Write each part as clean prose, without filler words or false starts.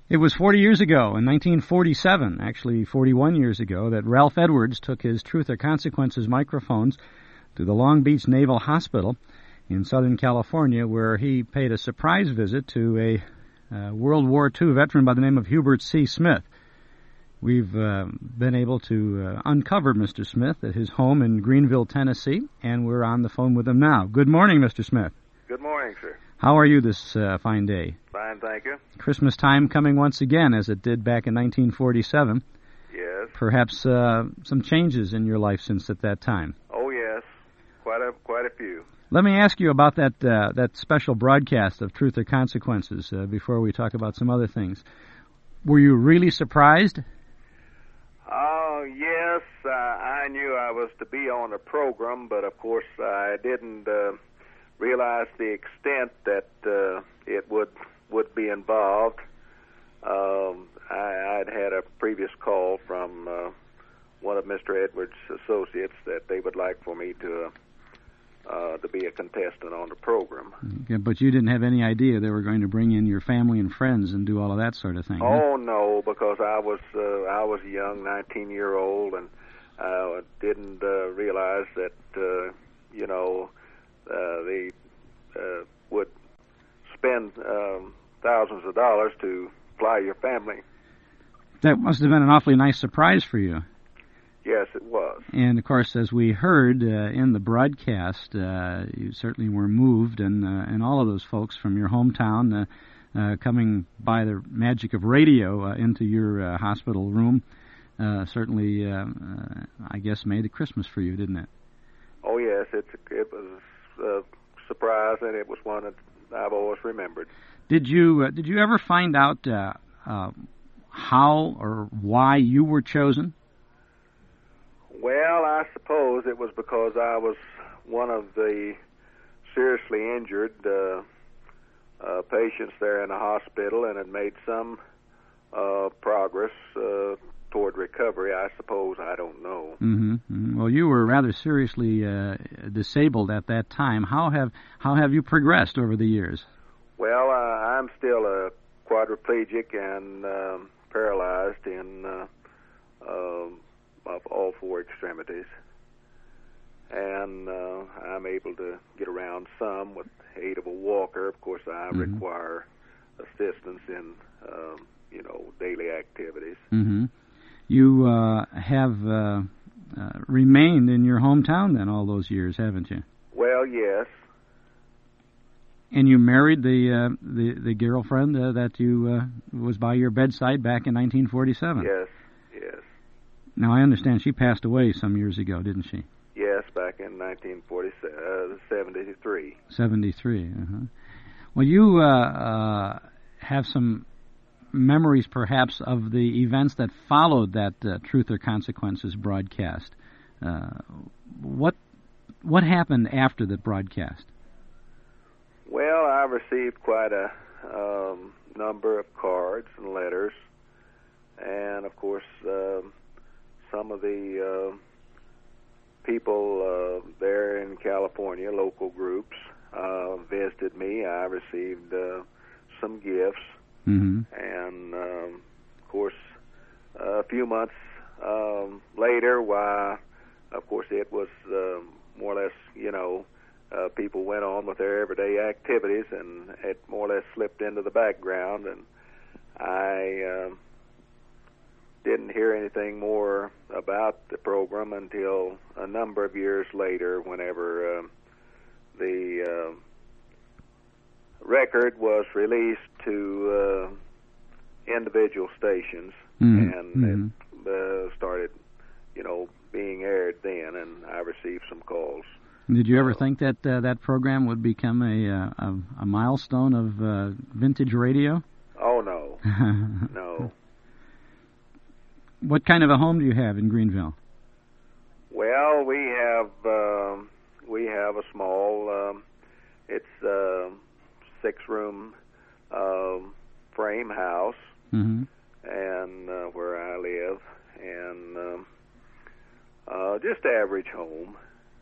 It was 40 years ago, in 1947, actually 41 years ago, that Ralph Edwards took his Truth or Consequences microphones to the Long Beach Naval Hospital in Southern California, where he paid a surprise visit to a World War II veteran by the name of Hubert C. Smith. We've been able to uncover Mr. Smith at his home in Greenville, Tennessee, and we're on the phone with him now. Good morning, Mr. Smith. Good morning, sir. How are you this fine day? Fine, thank you. Christmas time coming once again, as it did back in 1947. Yes. Perhaps some changes in your life since at that time. Oh, yes. Quite a few. Let me ask you about that special broadcast of Truth or Consequences before we talk about some other things. Were you really surprised? Yes. I knew I was to be on the program, but of course I didn't realize the extent that it would be involved. I'd had a previous call from one of Mr. Edwards' associates that they would like for me to be a contestant on the program. Yeah, but you didn't have any idea they were going to bring in your family and friends and do all of that sort of thing. Oh, no, because I was a young 19-year-old and didn't realize that they would spend thousands of dollars to fly your family. That must have been an awfully nice surprise for you. Yes, it was. And, of course, as we heard in the broadcast, you certainly were moved, and all of those folks from your hometown coming by the magic of radio into your hospital room certainly, I guess, made a Christmas for you, didn't it? Oh, yes. It was a surprise, and it was one that I've always remembered. Did you ever find out how or why you were chosen? Well, I suppose it was because I was one of the seriously injured patients there in the hospital and had made some progress toward recovery, I suppose. I don't know. Mm-hmm. Mm-hmm. Well, you were rather seriously disabled at that time. How have you progressed over the years? Well, I'm still a quadriplegic and paralyzed in of all four extremities, and I'm able to get around some with the aid of a walker. Of course, I require assistance in daily activities. Mm-hmm. You have remained in your hometown then all those years, haven't you? Well, yes. And you married the girlfriend that you was by your bedside back in 1947. Yes, yes. Now, I understand she passed away some years ago, didn't she? Yes, back in 1973. 73, uh-huh. Well, you have some memories, perhaps, of the events that followed that Truth or Consequences broadcast. What happened after the broadcast? Well, I received quite a number of cards and letters, and, of course, some of the people there in California, local groups, visited me. I received some gifts, and of course, a few months later, of course, it was more or less, people went on with their everyday activities, and it more or less slipped into the background, and I didn't hear anything more about the program until a number of years later, whenever the record was released to individual stations, and it started, being aired then, and I received some calls. Did you ever think that that program would become a milestone of vintage radio? Oh, no. No. What kind of a home do you have in Greenville? Well, we have a small, it's a 6-room frame house, and where I live, and just average home.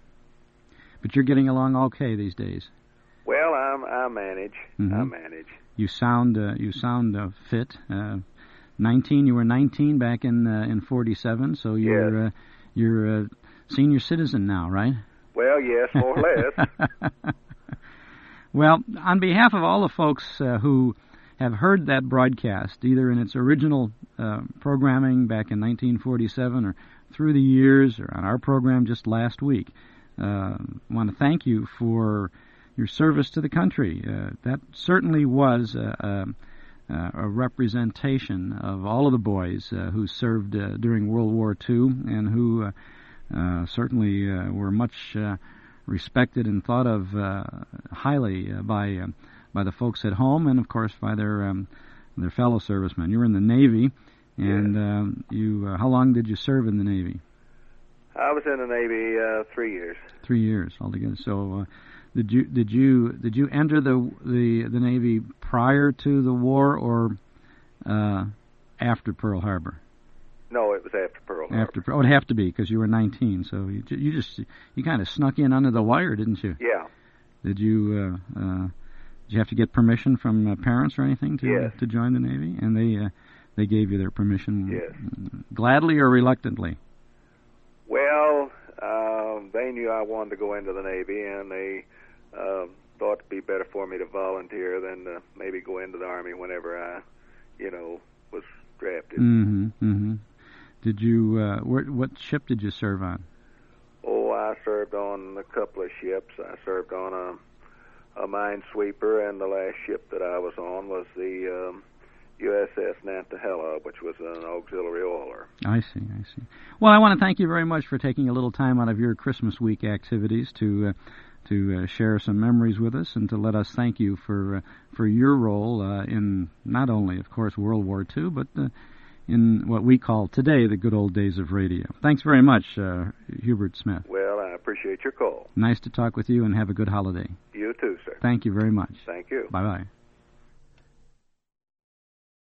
But you're getting along okay these days. Well, I manage. I manage. You sound fit. 19. You were 19 back in 47. So you're a senior citizen now, right? Well, yes, more or less. Well, on behalf of all the folks who have heard that broadcast, either in its original programming back in 1947 or through the years or on our program just last week, I want to thank you for your service to the country. That certainly was a representation of all of the boys who served during World War II and who certainly were much respected and thought of highly by the folks at home and, of course, by their fellow servicemen. You were in the Navy, and how long did you serve in the Navy? I was in the Navy 3 years. 3 years altogether. So, did you enter the Navy prior to the war or after Pearl Harbor? No, it was after Pearl Harbor. Oh, it'd have to be because you were 19. So you kind of snuck in under the wire, didn't you? Yeah. Did you have to get permission from parents or anything to join the Navy? And they gave you their permission. Yes. Gladly or reluctantly? Well, they knew I wanted to go into the Navy, and they thought it'd be better for me to volunteer than to maybe go into the Army whenever I, was drafted. Mm-hmm. Mm-hmm. Did you? What ship did you serve on? Oh, I served on a couple of ships. I served on a minesweeper, and the last ship that I was on was the USS Nantahala, which was an auxiliary oiler. I see. Well, I want to thank you very much for taking a little time out of your Christmas week activities to share some memories with us and to let us thank you for your role in not only, of course, World War II, but in what we call today the good old days of radio. Thanks very much, Hubert Smith. Well, I appreciate your call. Nice to talk with you, and have a good holiday. You too, sir. Thank you very much. Thank you. Bye-bye.